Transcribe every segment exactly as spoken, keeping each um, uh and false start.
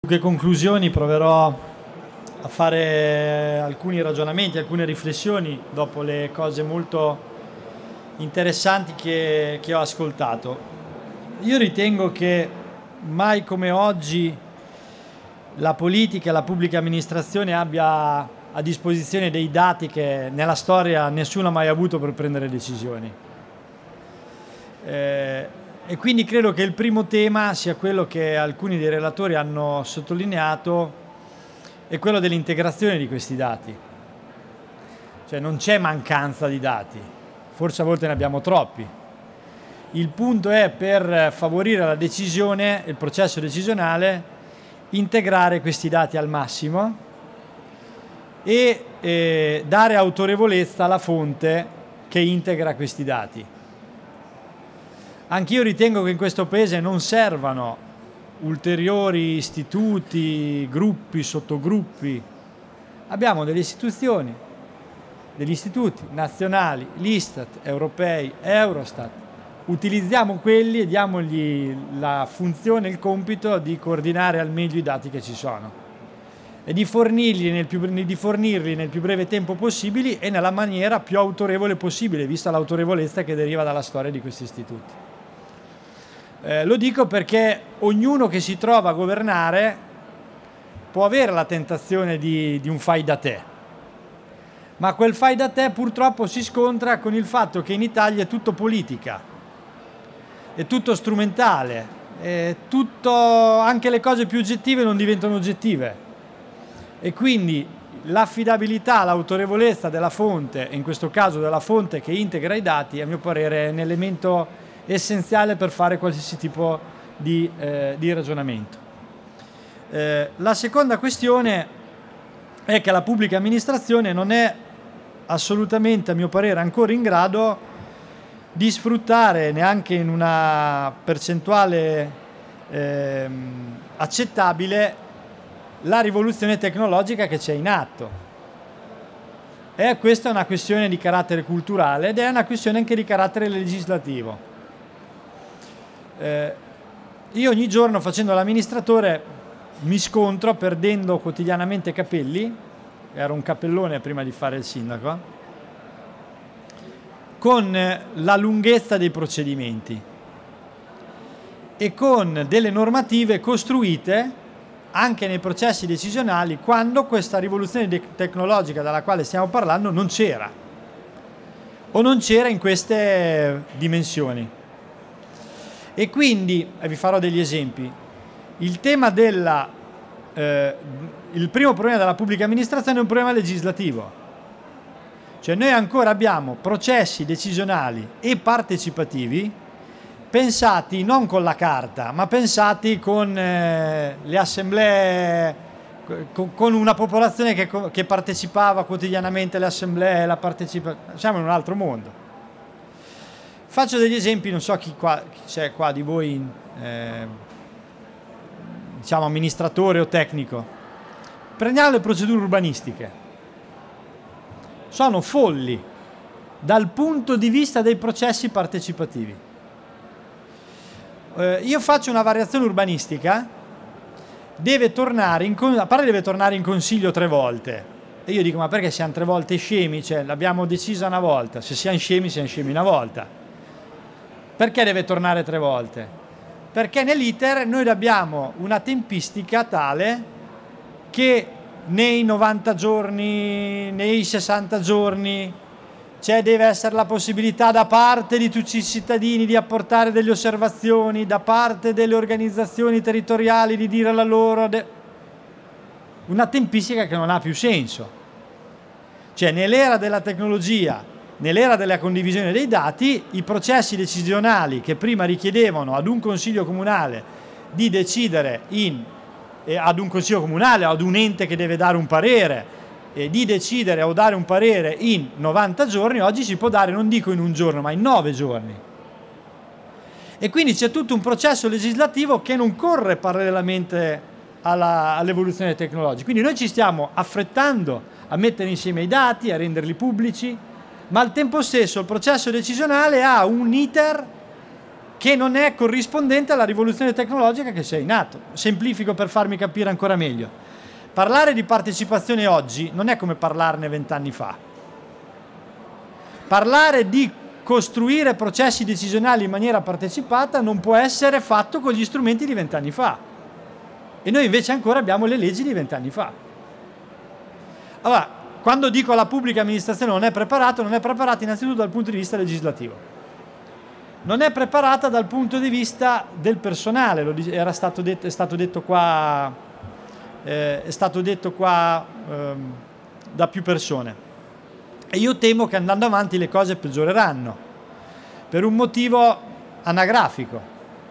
Che conclusioni proverò a fare alcuni ragionamenti, alcune riflessioni dopo le cose molto interessanti che, che ho ascoltato. Io ritengo che mai come oggi la politica e la pubblica amministrazione abbia a disposizione dei dati che nella storia nessuno ha mai avuto per prendere decisioni. Eh, E quindi credo che il primo tema sia quello che alcuni dei relatori hanno sottolineato, è quello dell'integrazione di questi dati. Cioè non c'è mancanza di dati, forse a volte ne abbiamo troppi. Il punto è, per favorire la decisione, il processo decisionale, integrare questi dati al massimo e eh, dare autorevolezza alla fonte che integra questi dati. Anch'io ritengo che in questo paese non servano ulteriori istituti, gruppi, sottogruppi. Abbiamo delle istituzioni, degli istituti nazionali, l'Istat, europei, Eurostat. Utilizziamo quelli e diamogli la funzione, il compito di coordinare al meglio i dati che ci sono e di fornirli nel più, di fornirli nel più breve tempo possibile e nella maniera più autorevole possibile, vista l'autorevolezza che deriva dalla storia di questi istituti. Eh, lo dico perché ognuno che si trova a governare può avere la tentazione di, di un fai da te, ma quel fai da te purtroppo si scontra con il fatto che in Italia è tutto politica, è tutto strumentale, è tutto, anche le cose più oggettive non diventano oggettive e quindi l'affidabilità, l'autorevolezza della fonte, in questo caso della fonte che integra i dati, a mio parere è un elemento essenziale per fare qualsiasi tipo di, eh, di ragionamento. Eh, la seconda questione è che la pubblica amministrazione non è assolutamente, a mio parere, ancora in grado di sfruttare neanche in una percentuale eh, accettabile la rivoluzione tecnologica che c'è in atto. E questa è una questione di carattere culturale ed è una questione anche di carattere legislativo. Eh, io ogni giorno facendo l'amministratore mi scontro, perdendo quotidianamente capelli, ero un capellone prima di fare il sindaco, con la lunghezza dei procedimenti e con delle normative costruite anche nei processi decisionali quando questa rivoluzione tecnologica dalla quale stiamo parlando non c'era o non c'era in queste dimensioni. E quindi, e vi farò degli esempi, il tema della, eh, il primo problema della pubblica amministrazione è un problema legislativo. Cioè noi ancora abbiamo processi decisionali e partecipativi pensati non con la carta, ma pensati con eh, le assemblee, con, con una popolazione che, che partecipava quotidianamente alle assemblee, la partecipa... siamo in un altro mondo. Faccio degli esempi, non so chi, qua, chi c'è qua di voi, eh, diciamo amministratore o tecnico. Prendiamo le procedure urbanistiche. Sono folli dal punto di vista dei processi partecipativi. Eh, io faccio una variazione urbanistica, deve tornare in, a parte deve tornare in consiglio tre volte. E io dico, ma perché siamo tre volte scemi? Cioè, l'abbiamo decisa una volta, se siamo scemi, siamo scemi una volta. Perché deve tornare tre volte? Perché nell'iter noi abbiamo una tempistica tale che nei novanta giorni, nei sessanta giorni, cioè deve essere la possibilità da parte di tutti i cittadini di apportare delle osservazioni, da parte delle organizzazioni territoriali di dire la loro... Una tempistica che non ha più senso. Cioè nell'era della tecnologia, nell'era della condivisione dei dati, i processi decisionali che prima richiedevano ad un consiglio comunale di decidere in, eh, ad un consiglio comunale o ad un ente che deve dare un parere, eh, di decidere o dare un parere in novanta giorni, oggi si può dare, non dico in un giorno, ma in nove giorni. E quindi c'è tutto un processo legislativo che non corre parallelamente alla, all'evoluzione tecnologica. Quindi noi ci stiamo affrettando a mettere insieme i dati, a renderli pubblici, ma al tempo stesso il processo decisionale ha un iter che non è corrispondente alla rivoluzione tecnologica che sia in atto. Semplifico per farmi capire ancora meglio. Parlare di partecipazione oggi non è come parlarne vent'anni fa. Parlare di costruire processi decisionali in maniera partecipata non può essere fatto con gli strumenti di vent'anni fa. E noi invece ancora abbiamo le leggi di vent'anni fa. Allora, quando dico la pubblica amministrazione non è preparata, non è preparata innanzitutto dal punto di vista legislativo. Non è preparata dal punto di vista del personale, lo era stato detto, è stato detto qua, eh, è stato detto qua ehm, da più persone. E io temo che andando avanti le cose peggioreranno, per un motivo anagrafico.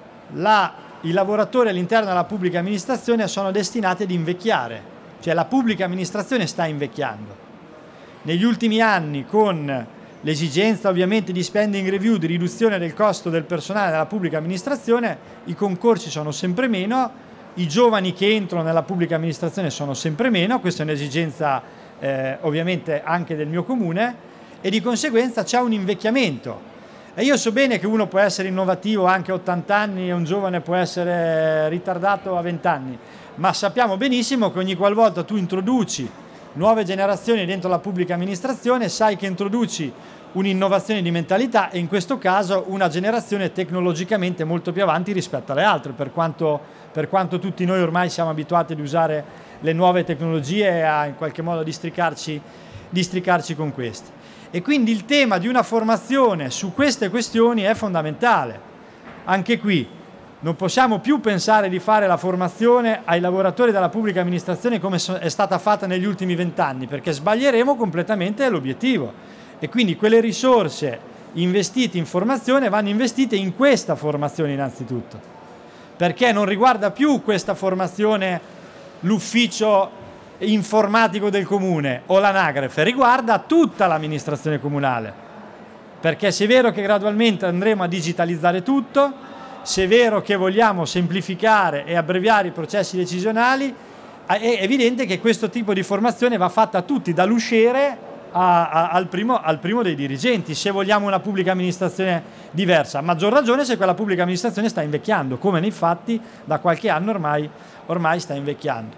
La, I lavoratori all'interno della pubblica amministrazione sono destinati ad invecchiare, cioè la pubblica amministrazione sta invecchiando. Negli ultimi anni, con l'esigenza ovviamente di spending review, di riduzione del costo del personale della pubblica amministrazione, i concorsi sono sempre meno, i giovani che entrano nella pubblica amministrazione sono sempre meno, questa è un'esigenza eh, ovviamente anche del mio comune, e di conseguenza c'è un invecchiamento. E io so bene che uno può essere innovativo anche a ottanta anni e un giovane può essere ritardato a venti anni, ma sappiamo benissimo che ogni qualvolta tu introduci nuove generazioni dentro la pubblica amministrazione, sai che introduci un'innovazione di mentalità e in questo caso una generazione tecnologicamente molto più avanti rispetto alle altre, per quanto, per quanto tutti noi ormai siamo abituati ad usare le nuove tecnologie e a in qualche modo districarci, districarci con queste. E quindi il tema di una formazione su queste questioni è fondamentale. Anche qui non possiamo più pensare di fare la formazione ai lavoratori della pubblica amministrazione come è stata fatta negli ultimi vent'anni, perché sbaglieremo completamente l'obiettivo. E quindi quelle risorse investite in formazione vanno investite in questa formazione innanzitutto, perché non riguarda più questa formazione l'ufficio informatico del comune o l'anagrafe, riguarda tutta l'amministrazione comunale, perché se è vero che gradualmente andremo a digitalizzare tutto, se è vero che vogliamo semplificare e abbreviare i processi decisionali, è evidente che questo tipo di formazione va fatta a tutti, dall'usciere a, a, al, primo, al primo dei dirigenti, se vogliamo una pubblica amministrazione diversa. A maggior ragione se quella pubblica amministrazione sta invecchiando, come nei fatti da qualche anno ormai, ormai sta invecchiando.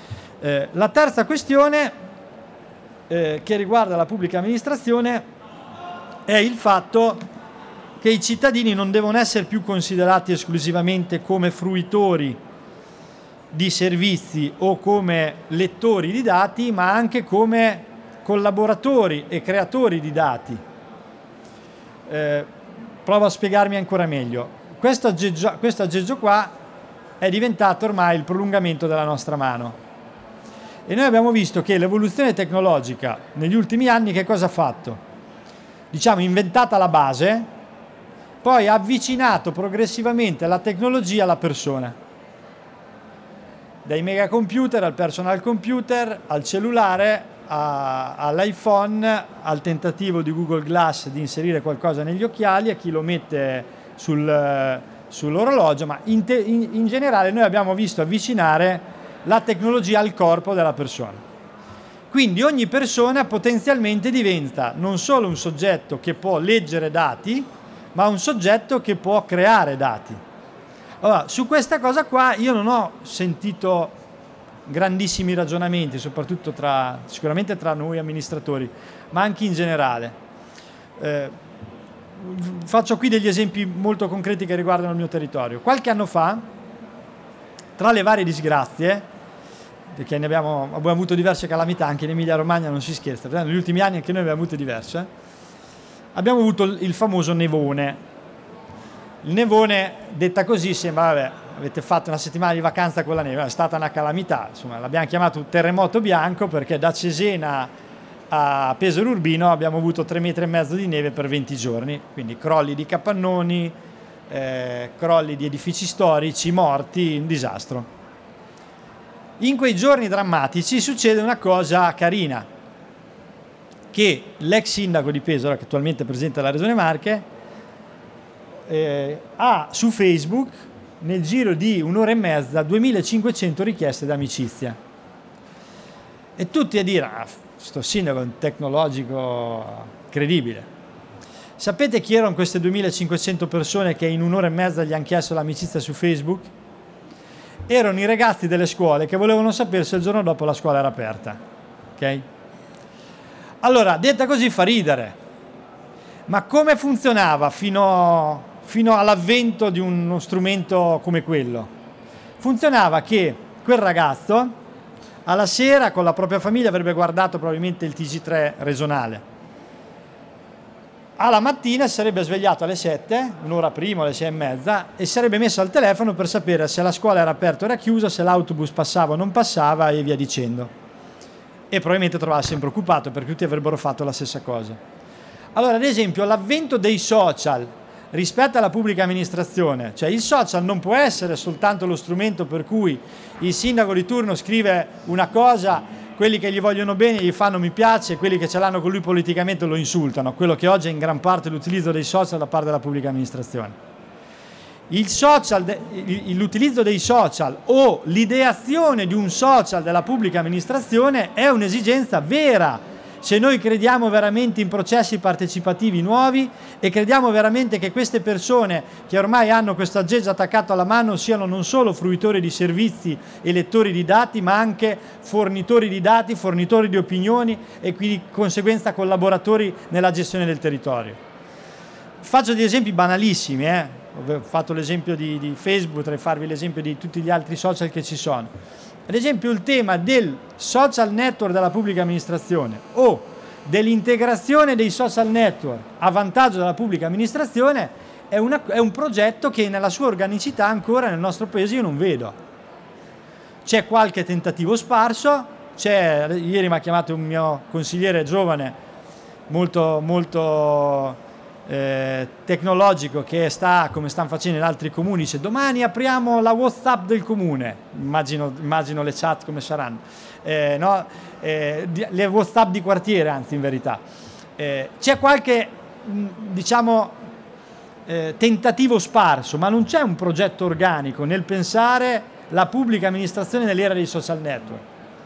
Eh, la terza questione eh, che riguarda la pubblica amministrazione è il fatto che i cittadini non devono essere più considerati esclusivamente come fruitori di servizi o come lettori di dati, ma anche come collaboratori e creatori di dati. Eh, provo a spiegarmi ancora meglio. Questo aggeggio, questo aggeggio qua è diventato ormai il prolungamento della nostra mano. E noi abbiamo visto che l'evoluzione tecnologica negli ultimi anni che cosa ha fatto? Diciamo, inventata la base, poi ha avvicinato progressivamente la tecnologia alla persona. Dai megacomputer al personal computer, al cellulare, all'iPhone, al tentativo di Google Glass di inserire qualcosa negli occhiali, a chi lo mette sul, sull'orologio, ma in, te, in, in generale noi abbiamo visto avvicinare la tecnologia al corpo della persona. Quindi ogni persona potenzialmente diventa non solo un soggetto che può leggere dati, ma un soggetto che può creare dati. Allora, su questa cosa qua io non ho sentito grandissimi ragionamenti, soprattutto tra, sicuramente tra noi amministratori, ma anche in generale. Eh, faccio qui degli esempi molto concreti che riguardano il mio territorio. Qualche anno fa, tra le varie disgrazie, perché ne abbiamo, abbiamo avuto diverse calamità, anche in Emilia Romagna non si scherza, negli ultimi anni anche noi abbiamo avuto diverse, abbiamo avuto il famoso nevone. Il nevone, detta così, sembra, vabbè, avete fatto una settimana di vacanza con la neve, è stata una calamità, insomma, l'abbiamo chiamato terremoto bianco perché da Cesena a Pesaro Urbino abbiamo avuto tre metri e mezzo di neve per venti giorni, quindi crolli di capannoni, eh, crolli di edifici storici, morti, un disastro. In quei giorni drammatici succede una cosa carina, che l'ex sindaco di Pesaro, che attualmente è presidente della Regione Marche, eh, ha su Facebook nel giro di un'ora e mezza duemilacinquecento richieste d'amicizia. E tutti a dire, ah, sto sindaco è un tecnologico credibile. Sapete chi erano queste duemilacinquecento persone che in un'ora e mezza gli hanno chiesto l'amicizia su Facebook? Erano i ragazzi delle scuole che volevano sapere se il giorno dopo la scuola era aperta. Ok? Allora, detta così fa ridere, ma come funzionava fino, fino all'avvento di uno strumento come quello? Funzionava che quel ragazzo alla sera con la propria famiglia avrebbe guardato probabilmente il T G tre regionale. Alla mattina si sarebbe svegliato alle sette, un'ora prima, alle sei e mezza, e si sarebbe messo al telefono per sapere se la scuola era aperta o era chiusa, se l'autobus passava o non passava e via dicendo. E probabilmente trovava sempre occupato perché tutti avrebbero fatto la stessa cosa. Allora, ad esempio, l'avvento dei social rispetto alla pubblica amministrazione, cioè il social non può essere soltanto lo strumento per cui il sindaco di turno scrive una cosa, quelli che gli vogliono bene gli fanno mi piace, quelli che ce l'hanno con lui politicamente lo insultano, quello che oggi è in gran parte l'utilizzo dei social da parte della pubblica amministrazione. Il social, l'utilizzo dei social o l'ideazione di un social della pubblica amministrazione è un'esigenza vera, se noi crediamo veramente in processi partecipativi nuovi e crediamo veramente che queste persone che ormai hanno questo aggeggio attaccato alla mano siano non solo fruitori di servizi e lettori di dati, ma anche fornitori di dati, fornitori di opinioni e quindi di conseguenza collaboratori nella gestione del territorio. Faccio degli esempi banalissimi, eh? Ho fatto l'esempio di, di Facebook, potrei farvi l'esempio di tutti gli altri social che ci sono. Ad esempio il tema del social network della pubblica amministrazione o dell'integrazione dei social network a vantaggio della pubblica amministrazione è, una, è un progetto che nella sua organicità ancora nel nostro paese io non vedo. C'è qualche tentativo sparso, c'è, ieri mi ha chiamato un mio consigliere giovane molto, molto eh, tecnologico che sta, come stanno facendo in altri comuni, dice domani apriamo la WhatsApp del comune, immagino, immagino le chat come saranno, eh, no? eh, le WhatsApp di quartiere anzi in verità. Eh, c'è qualche diciamo eh, tentativo sparso, ma non c'è un progetto organico nel pensare la pubblica amministrazione nell'era dei social network,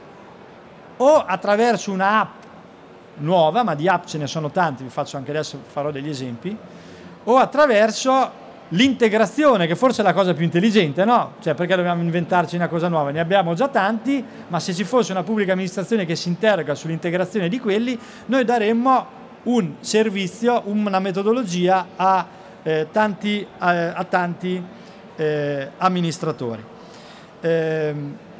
o attraverso una app nuova, ma di app ce ne sono tanti, vi faccio anche adesso, farò degli esempi, o attraverso l'integrazione, che forse è la cosa più intelligente, no? Cioè, perché dobbiamo inventarci una cosa nuova? Ne abbiamo già tanti, ma se ci fosse una pubblica amministrazione che si interroga sull'integrazione di quelli, noi daremmo un servizio, una metodologia a eh, tanti, a, a tanti eh, amministratori. Eh,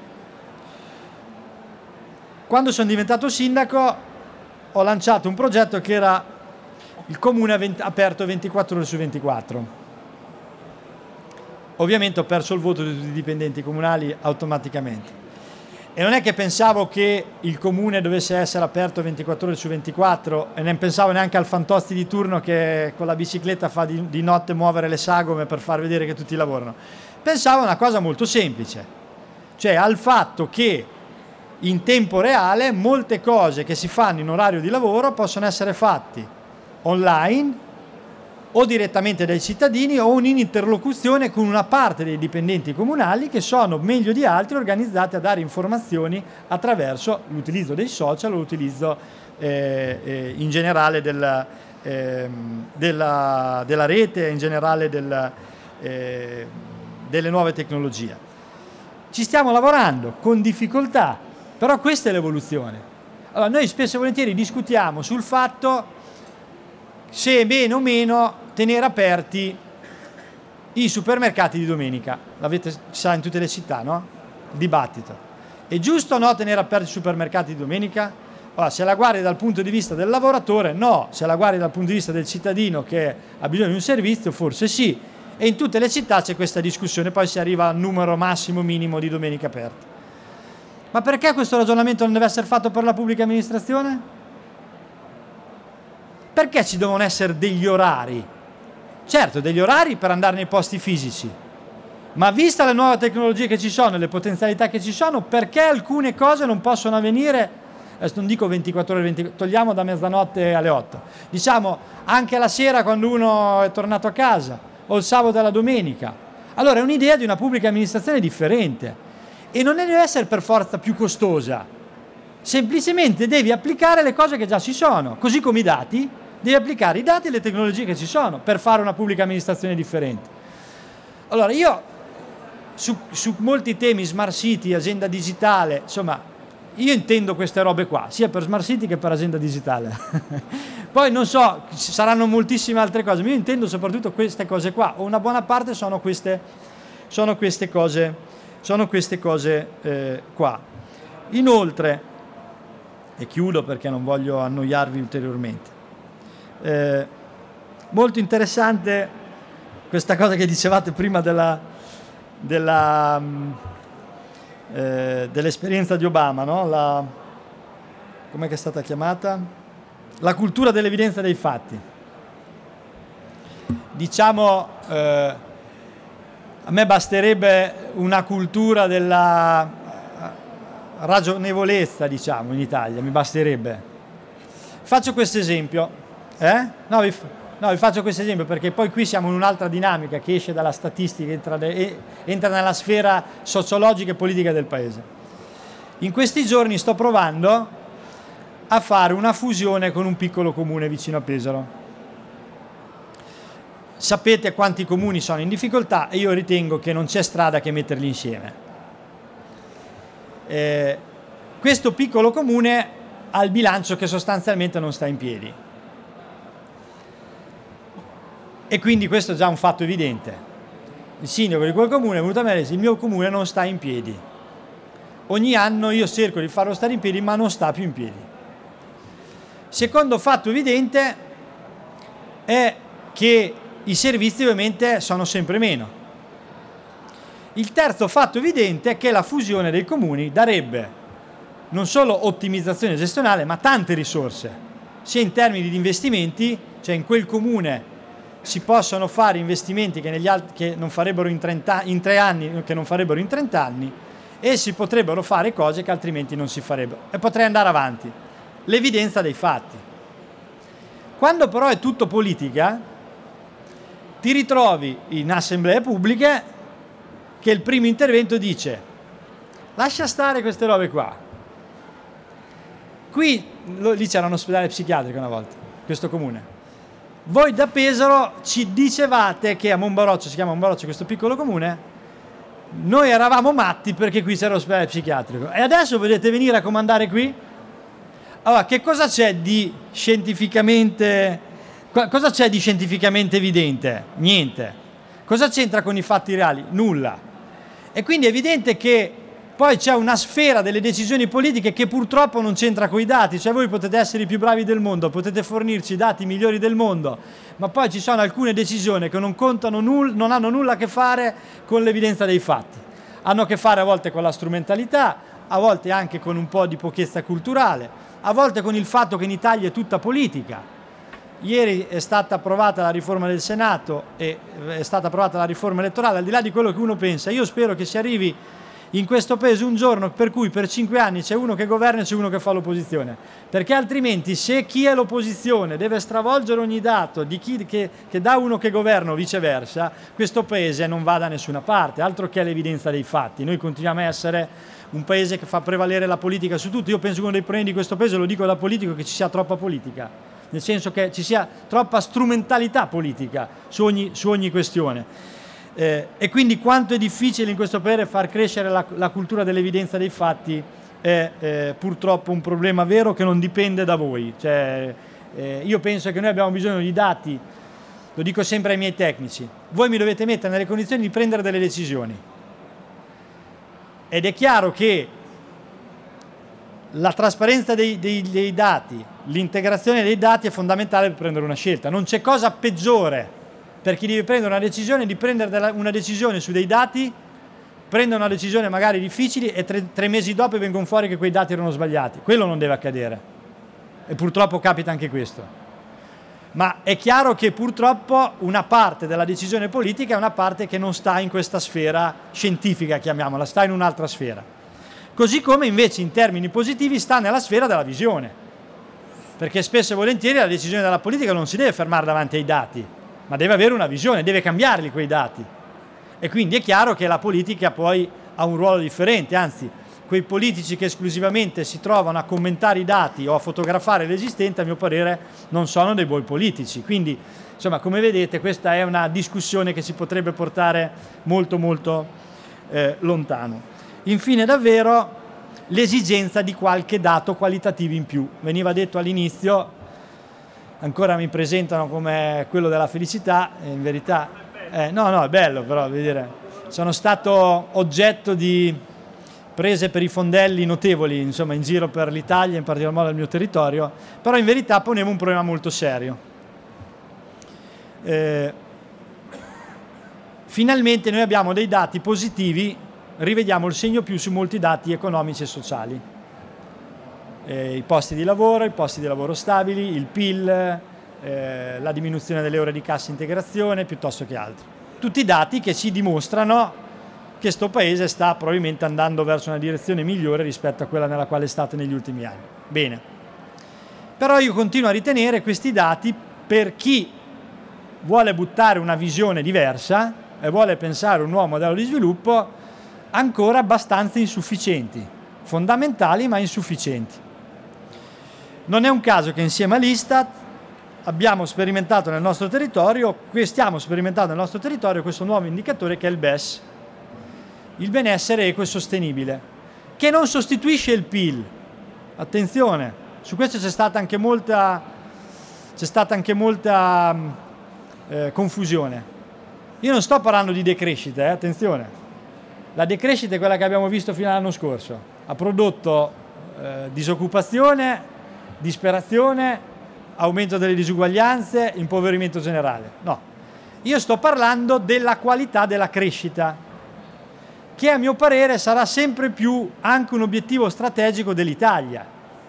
quando sono diventato sindaco ho lanciato un progetto che era il comune aperto ventiquattro ore su ventiquattro. Ovviamente ho perso il voto di tutti i dipendenti comunali automaticamente. E non è che pensavo che il comune dovesse essere aperto ventiquattro ore su ventiquattro e non pensavo neanche al Fantozzi di turno che con la bicicletta fa di, di notte muovere le sagome per far vedere che tutti lavorano. Pensavo a una cosa molto semplice, cioè al fatto che in tempo reale molte cose che si fanno in orario di lavoro possono essere fatte online o direttamente dai cittadini o in interlocuzione con una parte dei dipendenti comunali che sono meglio di altri organizzati a dare informazioni attraverso l'utilizzo dei social o l'utilizzo eh, eh, in generale del, eh, della, della rete, in generale del, eh, delle nuove tecnologie. Ci stiamo lavorando con difficoltà, però questa è l'evoluzione. Allora, noi spesso e volentieri discutiamo sul fatto se è bene o meno tenere aperti i supermercati di domenica. L'avete, ci sarà in tutte le città, no? Dibattito. È giusto o no tenere aperti i supermercati di domenica? Allora, se la guardi dal punto di vista del lavoratore, no. Se la guardi dal punto di vista del cittadino che ha bisogno di un servizio, forse sì. E in tutte le città c'è questa discussione, poi si arriva al numero massimo minimo di domeniche aperte. Ma perché questo ragionamento non deve essere fatto per la pubblica amministrazione? Perché ci devono essere degli orari? Certo, degli orari per andare nei posti fisici, ma vista le nuove tecnologie che ci sono e le potenzialità che ci sono, perché alcune cose non possono avvenire, adesso non dico ventiquattro ore, venti, togliamo da mezzanotte alle otto, diciamo anche la sera quando uno è tornato a casa, o il sabato e la domenica. Allora è un'idea di una pubblica amministrazione differente. E non deve essere per forza più costosa, semplicemente devi applicare le cose che già ci sono, così come i dati. devi applicare i dati e le tecnologie che ci sono per fare una pubblica amministrazione differente. Allora io su, su molti temi, smart city, agenda digitale, insomma, io intendo queste robe qua, sia per smart city che per agenda digitale. Poi non so, ci saranno moltissime altre cose, ma io intendo soprattutto queste cose qua, o una buona parte sono queste, sono queste cose, sono queste cose eh, qua. Inoltre, e chiudo perché non voglio annoiarvi ulteriormente, eh, molto interessante questa cosa che dicevate prima della, della, eh, dell'esperienza di Obama, no? La, com'è che è stata chiamata? La cultura dell'evidenza dei fatti. Diciamo, eh, a me basterebbe una cultura della ragionevolezza, diciamo, in Italia, mi basterebbe. Faccio questo esempio, eh? No, vi, no, vi faccio questo esempio perché poi qui siamo in un'altra dinamica che esce dalla statistica, entra, de, entra nella sfera sociologica e politica del paese. In questi giorni sto provando a fare una fusione con un piccolo comune vicino a Pesaro. Sapete quanti comuni sono in difficoltà e io ritengo che non c'è strada che metterli insieme. Eh, questo piccolo comune ha il bilancio che sostanzialmente non sta in piedi. E quindi questo è già un fatto evidente. Il sindaco di quel comune è venuto a me e dice: il mio comune non sta in piedi. Ogni anno io cerco di farlo stare in piedi, ma non sta più in piedi. Secondo fatto evidente è che i servizi ovviamente sono sempre meno. Il terzo fatto evidente è che la fusione dei comuni darebbe non solo ottimizzazione gestionale, ma tante risorse, sia in termini di investimenti, cioè in quel comune si possono fare investimenti che, negli altri, che non farebbero in, trenta, in tre anni, che non farebbero in trenta anni, e si potrebbero fare cose che altrimenti non si farebbero. E potrei andare avanti. L'evidenza dei fatti. Quando però è tutto politica, ti ritrovi in assemblee pubbliche che il primo intervento dice: lascia stare queste robe qua. Qui, lì c'era un ospedale psichiatrico una volta, questo comune. Voi da Pesaro ci dicevate che a Monbaroccio, si chiama Monbaroccio questo piccolo comune, noi eravamo matti perché qui c'era l'ospedale psichiatrico. E adesso volete venire a comandare qui? Allora, che cosa c'è di scientificamente, cosa c'è di scientificamente evidente? Niente. Cosa c'entra con i fatti reali? Nulla. E quindi è evidente che poi c'è una sfera delle decisioni politiche che purtroppo non c'entra con i dati, cioè voi potete essere i più bravi del mondo, potete fornirci i dati migliori del mondo, ma poi ci sono alcune decisioni che non contano nulla, non hanno nulla a che fare con l'evidenza dei fatti. Hanno a che fare a volte con la strumentalità, a volte anche con un po' di pochezza culturale, a volte con il fatto che in Italia è tutta politica. Ieri è stata approvata la riforma del Senato e è stata approvata la riforma elettorale, al di là di quello che uno pensa. Io spero che si arrivi in questo paese un giorno per cui per cinque anni c'è uno che governa e c'è uno che fa l'opposizione, perché altrimenti se chi è l'opposizione deve stravolgere ogni dato di chi che, che dà uno che governa o viceversa, questo paese non va da nessuna parte, altro che l'evidenza dei fatti. Noi continuiamo a essere un paese che fa prevalere la politica su tutto. Io penso che uno dei problemi di questo paese, lo dico da politico, che ci sia troppa politica, nel senso che ci sia troppa strumentalità politica su ogni, su ogni questione. Eh, e quindi quanto è difficile in questo paese far crescere la, la cultura dell'evidenza dei fatti è eh, purtroppo un problema vero che non dipende da voi. Cioè, eh, io penso che noi abbiamo bisogno di dati, lo dico sempre ai miei tecnici: voi mi dovete mettere nelle condizioni di prendere delle decisioni, ed è chiaro che la trasparenza dei, dei, dei dati, l'integrazione dei dati è fondamentale per prendere una scelta. Non c'è cosa peggiore per chi deve prendere una decisione di prendere una decisione su dei dati, prende una decisione magari difficili e tre, tre mesi dopo vengono fuori che quei dati erano sbagliati. Quello non deve accadere, e purtroppo capita anche questo. Ma è chiaro che purtroppo una parte della decisione politica è una parte che non sta in questa sfera scientifica, chiamiamola, sta in un'altra sfera. Così come invece in termini positivi sta nella sfera della visione, perché spesso e volentieri la decisione della politica non si deve fermare davanti ai dati, ma deve avere una visione, deve cambiarli quei dati. E quindi è chiaro che la politica poi ha un ruolo differente, anzi quei politici che esclusivamente si trovano a commentare i dati o a fotografare l'esistente, a mio parere non sono dei buoni politici. Quindi, insomma, come vedete, questa è una discussione che si potrebbe portare molto molto eh, lontano. Infine, davvero, l'esigenza di qualche dato qualitativo in più. Veniva detto all'inizio, ancora mi presentano come quello della felicità, e in verità, eh, no, no, è bello però, vedere, sono stato oggetto di prese per i fondelli notevoli, insomma, in giro per l'Italia, in particolar modo nel mio territorio, però in verità ponevo un problema molto serio. Eh, finalmente noi abbiamo dei dati positivi, rivediamo il segno più su molti dati economici e sociali. Eh, i posti di lavoro, i posti di lavoro stabili, il P I L, eh, la diminuzione delle ore di cassa integrazione, piuttosto che altro. Tutti dati che ci dimostrano che questo paese sta probabilmente andando verso una direzione migliore rispetto a quella nella quale è stato negli ultimi anni. Bene. Però io continuo a ritenere questi dati, per chi vuole buttare una visione diversa e vuole pensare un nuovo modello di sviluppo, ancora abbastanza insufficienti, fondamentali ma insufficienti. Non è un caso che insieme all'Istat abbiamo sperimentato nel nostro territorio, stiamo sperimentando nel nostro territorio questo nuovo indicatore che è il B E S, il benessere equo e sostenibile, che non sostituisce il P I L. Attenzione, su questo c'è stata anche molta, c'è stata anche molta eh, confusione. Io non sto parlando di decrescita, eh, attenzione. La decrescita è quella che abbiamo visto fino all'anno scorso. Ha prodotto eh, disoccupazione, disperazione, aumento delle disuguaglianze, impoverimento generale. No, io sto parlando della qualità della crescita, che a mio parere sarà sempre più anche un obiettivo strategico dell'Italia.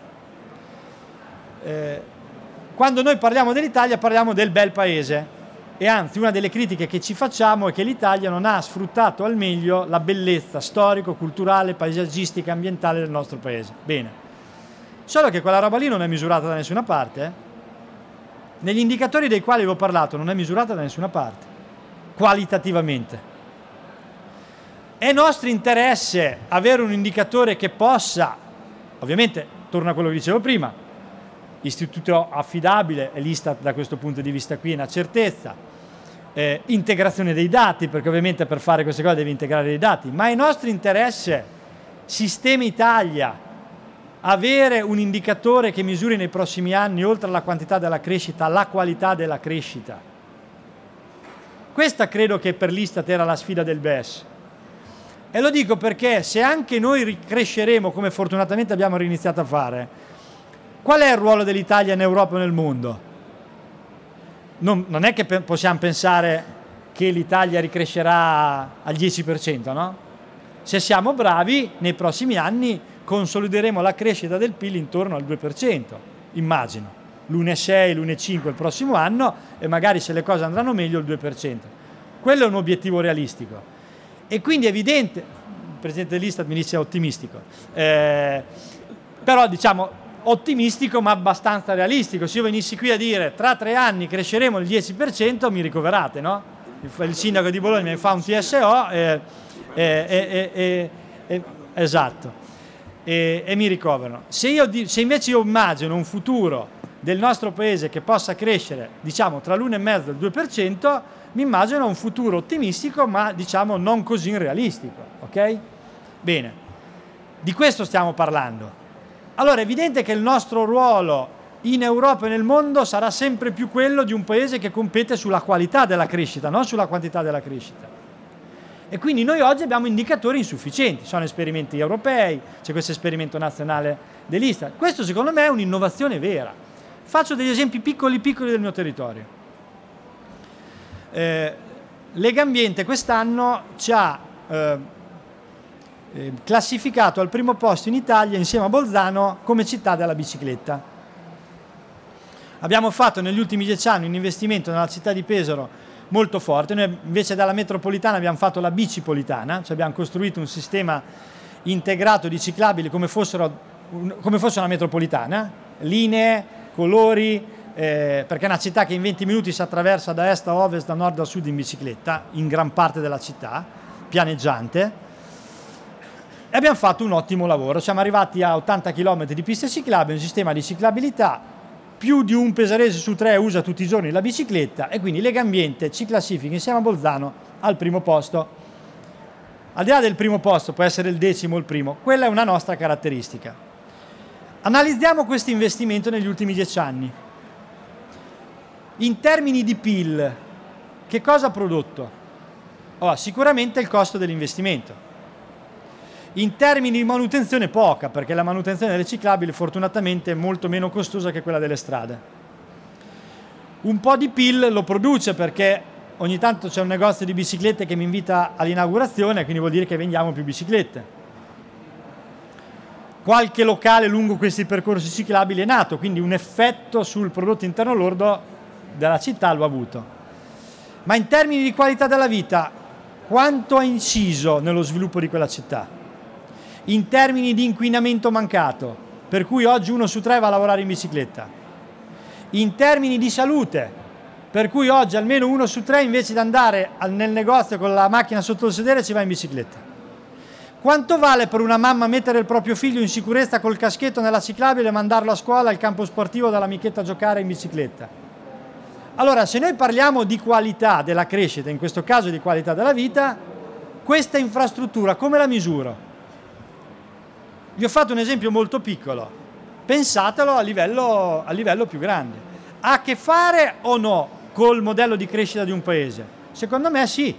Eh, quando noi parliamo dell'Italia parliamo del bel paese, e anzi una delle critiche che ci facciamo è che l'Italia non ha sfruttato al meglio la bellezza storico, culturale, paesaggistica e ambientale del nostro paese. Bene, solo che quella roba lì non è misurata da nessuna parte. Eh? Negli indicatori dei quali vi ho parlato non è misurata da nessuna parte, qualitativamente. È nostro interesse avere un indicatore che possa, ovviamente, torno a quello che dicevo prima, istituto affidabile, e l'Istat da questo punto di vista qui è una certezza, eh, integrazione dei dati, perché ovviamente per fare queste cose devi integrare dei dati, ma è nostro interesse, Sistema Italia, avere un indicatore che misuri nei prossimi anni, oltre alla quantità della crescita, la qualità della crescita. Questa credo che per l'Istat era la sfida del B E S. E lo dico perché se anche noi ricresceremo, come fortunatamente abbiamo riniziato a fare, qual è il ruolo dell'Italia in Europa e nel mondo? Non, non è che pe- possiamo pensare che l'Italia ricrescerà al dieci per cento, no? Se siamo bravi, nei prossimi anni consolideremo la crescita del P I L intorno al due per cento, immagino. l'uno virgola sei, l'uno virgola cinque il prossimo anno e magari se le cose andranno meglio il due per cento. Quello è un obiettivo realistico. E quindi è evidente, il Presidente dell'Istat mi dice ottimistico, eh, però diciamo ottimistico ma abbastanza realistico. Se io venissi qui a dire tra tre anni cresceremo il dieci per cento mi ricoverate, no? Il sindaco di Bologna mi fa un T S O e, e, e, e, e, esatto, e, e mi ricoverano. Se, io, se invece io immagino un futuro del nostro paese che possa crescere diciamo tra l'uno virgola cinque e il due per cento, mi immagino un futuro ottimistico ma diciamo non così realistico, ok? Bene, di questo stiamo parlando. Allora è evidente che il nostro ruolo in Europa e nel mondo sarà sempre più quello di un paese che compete sulla qualità della crescita, non sulla quantità della crescita. E quindi noi oggi abbiamo indicatori insufficienti, sono esperimenti europei, c'è questo esperimento nazionale dell'Istat. Questo secondo me è un'innovazione vera. Faccio degli esempi piccoli piccoli del mio territorio. Eh, Legambiente quest'anno ci ha eh, eh, classificato al primo posto in Italia insieme a Bolzano come città della bicicletta. Abbiamo fatto negli ultimi dieci anni un investimento nella città di Pesaro molto forte. Noi invece dalla metropolitana abbiamo fatto la bicipolitana, cioè abbiamo costruito un sistema integrato di ciclabili come fossero come fosse una metropolitana, linee, colori, Eh, perché è una città che in venti minuti si attraversa da est a ovest, da nord a sud in bicicletta, in gran parte della città, pianeggiante. E abbiamo fatto un ottimo lavoro, siamo arrivati a ottanta chilometri di piste ciclabili, un sistema di ciclabilità, più di un pesarese su tre usa tutti i giorni la bicicletta e quindi Legambiente ci classifica insieme a Bolzano al primo posto. Al di là del primo posto, può essere il decimo o il primo, quella è una nostra caratteristica. Analizziamo questo investimento negli ultimi dieci anni. In termini di P I L, che cosa ha prodotto? Oh, sicuramente il costo dell'investimento. In termini di manutenzione poca, perché la manutenzione delle ciclabili fortunatamente è molto meno costosa che quella delle strade. Un po' di P I L lo produce perché ogni tanto c'è un negozio di biciclette che mi invita all'inaugurazione, quindi vuol dire che vendiamo più biciclette. Qualche locale lungo questi percorsi ciclabili è nato, quindi un effetto sul prodotto interno lordo della città lo ha avuto. Ma in termini di qualità della vita, quanto ha inciso nello sviluppo di quella città? In termini di inquinamento mancato, per cui oggi uno su tre va a lavorare in bicicletta. In termini di salute, per cui oggi almeno uno su tre invece di andare nel negozio con la macchina sotto il sedere ci va in bicicletta. Quanto vale per una mamma mettere il proprio figlio in sicurezza col caschetto nella ciclabile e mandarlo a scuola al campo sportivo dall'amichetta a giocare in bicicletta? Allora, se noi parliamo di qualità della crescita, in questo caso di qualità della vita, questa infrastruttura come la misuro? Vi ho fatto un esempio molto piccolo, pensatelo a livello, a livello più grande. Ha a che fare o no col modello di crescita di un paese? Secondo me sì.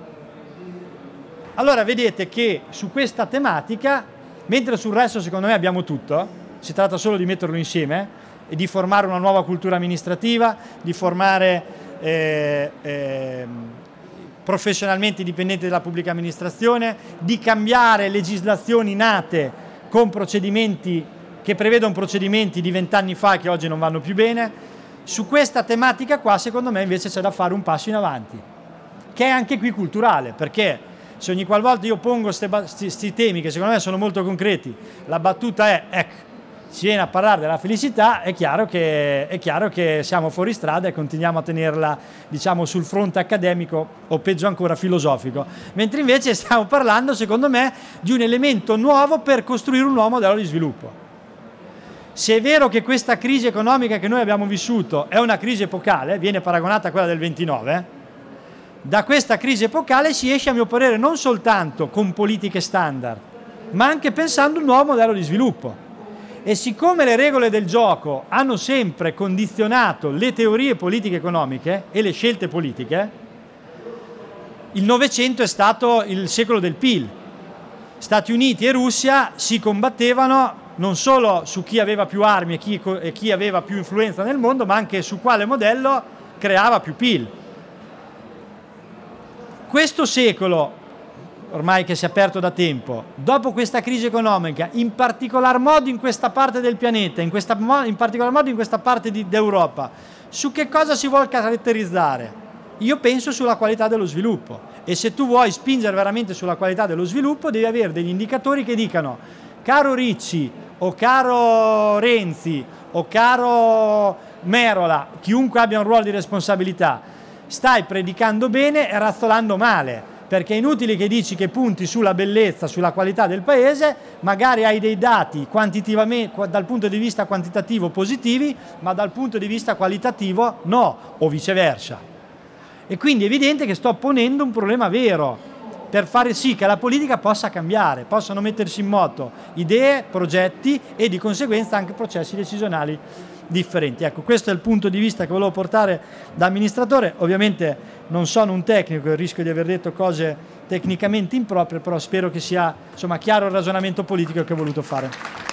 Allora vedete che su questa tematica, mentre sul resto secondo me abbiamo tutto, si tratta solo di metterlo insieme e di formare una nuova cultura amministrativa, di formare eh, eh, professionalmente i dipendenti della pubblica amministrazione, di cambiare legislazioni nate con procedimenti che prevedono procedimenti di vent'anni fa che oggi non vanno più bene. Su questa tematica qua secondo me invece c'è da fare un passo in avanti, che è anche qui culturale, perché se ogni qualvolta io pongo questi temi che secondo me sono molto concreti, la battuta è ecco, si viene a parlare della felicità, è chiaro che, è chiaro che siamo fuori strada e continuiamo a tenerla, diciamo, sul fronte accademico o peggio ancora filosofico, mentre invece stiamo parlando, secondo me, di un elemento nuovo per costruire un nuovo modello di sviluppo. Se è vero che questa crisi economica che noi abbiamo vissuto è una crisi epocale, viene paragonata a quella del ventinove, da questa crisi epocale si esce, a mio parere, non soltanto con politiche standard, ma anche pensando un nuovo modello di sviluppo. E siccome le regole del gioco hanno sempre condizionato le teorie politiche economiche e le scelte politiche, il Novecento è stato il secolo del P I L. Stati Uniti e Russia si combattevano non solo su chi aveva più armi e chi, e chi aveva più influenza nel mondo, ma anche su quale modello creava più P I L. Questo secolo, ormai che si è aperto da tempo, dopo questa crisi economica, in particolar modo in questa parte del pianeta, in, questa, in particolar modo in questa parte d'Europa, su che cosa si vuole caratterizzare? Io penso sulla qualità dello sviluppo, e se tu vuoi spingere veramente sulla qualità dello sviluppo devi avere degli indicatori che dicano: caro Ricci o caro Renzi o caro Merola, chiunque abbia un ruolo di responsabilità, stai predicando bene e razzolando male, perché è inutile che dici che punti sulla bellezza, sulla qualità del paese, magari hai dei dati quantitativamente, dal punto di vista quantitativo positivi, ma dal punto di vista qualitativo no, o viceversa. E quindi è evidente che sto ponendo un problema vero per fare sì che la politica possa cambiare, possano mettersi in moto idee, progetti e di conseguenza anche processi decisionali differenti. Ecco, questo è il punto di vista che volevo portare da amministratore. Ovviamente non sono un tecnico e rischio di aver detto cose tecnicamente improprie, però spero che sia, insomma, chiaro il ragionamento politico che ho voluto fare.